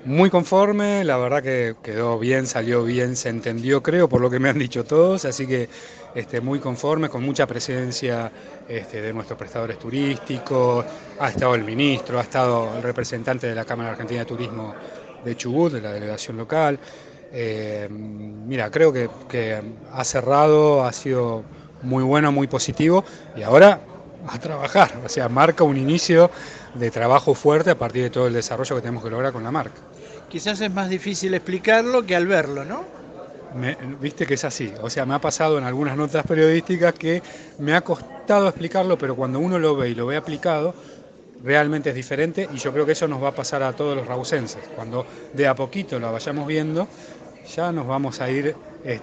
Muy conforme, la verdad que quedó bien, salió bien, se entendió, creo, por lo que me han dicho todos, así que muy conforme, con mucha presencia de nuestros prestadores turísticos, ha estado el ministro, ha estado el representante de la Cámara Argentina de Turismo de Chubut, de la delegación local. Mira, creo que ha cerrado, ha sido muy bueno, muy positivo, y ahora a trabajar, o sea, marca un inicio de trabajo fuerte a partir de todo el desarrollo que tenemos que lograr con la marca. Quizás es más difícil explicarlo que al verlo, ¿no? Viste que es así, o sea, me ha pasado en algunas notas periodísticas que me ha costado explicarlo, pero cuando uno lo ve y lo ve aplicado, realmente es diferente y yo creo que eso nos va a pasar a todos los rausenses. Cuando de a poquito lo vayamos viendo, ya nos vamos a ir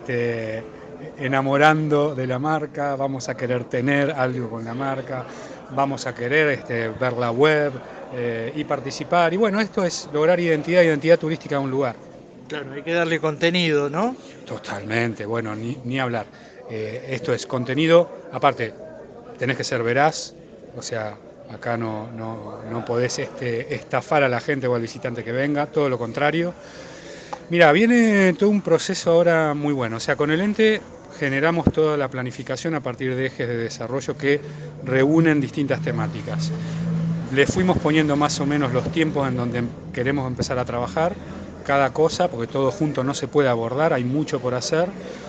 enamorando de la marca, vamos a querer tener algo con la marca, vamos a querer ver la web y participar. Y bueno, esto es lograr identidad turística de un lugar. Claro, hay que darle contenido, ¿no? Totalmente, bueno, ni hablar. Esto es contenido, aparte, tenés que ser veraz, o sea, acá no podés estafar a la gente o al visitante que venga, todo lo contrario. Mira, viene todo un proceso ahora muy bueno, o sea, con el ente generamos toda la planificación a partir de ejes de desarrollo que reúnen distintas temáticas. Le fuimos poniendo más o menos los tiempos en donde queremos empezar a trabajar cada cosa, porque todo junto no se puede abordar, hay mucho por hacer.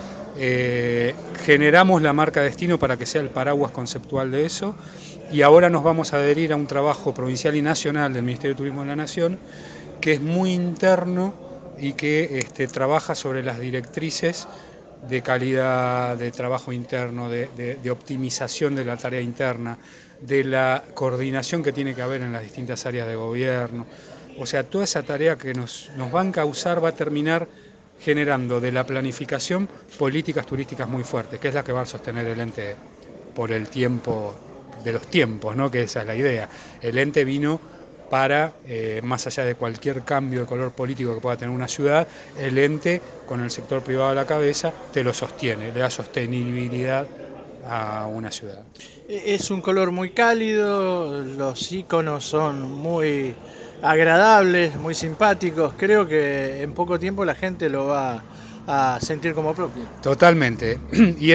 Generamos la marca destino para que sea el paraguas conceptual de eso y ahora nos vamos a adherir a un trabajo provincial y nacional del Ministerio de Turismo de la Nación que es muy interno y que trabaja sobre las directrices de calidad, de trabajo interno, de optimización de la tarea interna, de la coordinación que tiene que haber en las distintas áreas de gobierno. O sea, toda esa tarea que nos va a encauzar va a terminar generando de la planificación políticas turísticas muy fuertes, que es la que va a sostener el ente por el tiempo de los tiempos, ¿no? Que esa es la idea. El ente vino para, más allá de cualquier cambio de color político que pueda tener una ciudad, el ente, con el sector privado a la cabeza, te lo sostiene, le da sostenibilidad a una ciudad. Es un color muy cálido, los iconos son muy agradables, muy simpáticos. Creo que en poco tiempo la gente lo va a sentir como propio. Totalmente. Y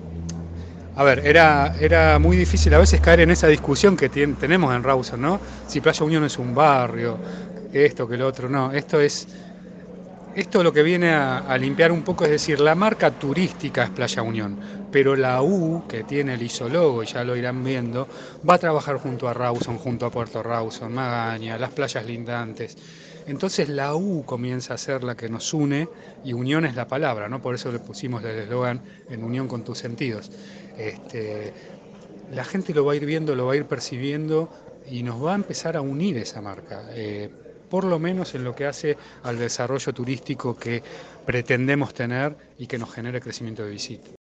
era muy difícil a veces caer en esa discusión que tenemos en Rawson, ¿no? Si Playa Unión es un barrio, que esto, que lo otro, no. Esto lo que viene a limpiar un poco, es decir, la marca turística es Playa Unión, pero la U, que tiene el isólogo, y ya lo irán viendo, va a trabajar junto a Rawson, junto a Puerto Rawson, Magaña, las playas lindantes. Entonces la U comienza a ser la que nos une, y unión es la palabra, ¿no? Por eso le pusimos el eslogan en unión con tus sentidos. Este, la gente lo va a ir viendo, lo va a ir percibiendo y nos va a empezar a unir esa marca, por lo menos en lo que hace al desarrollo turístico que pretendemos tener y que nos genere crecimiento de visita.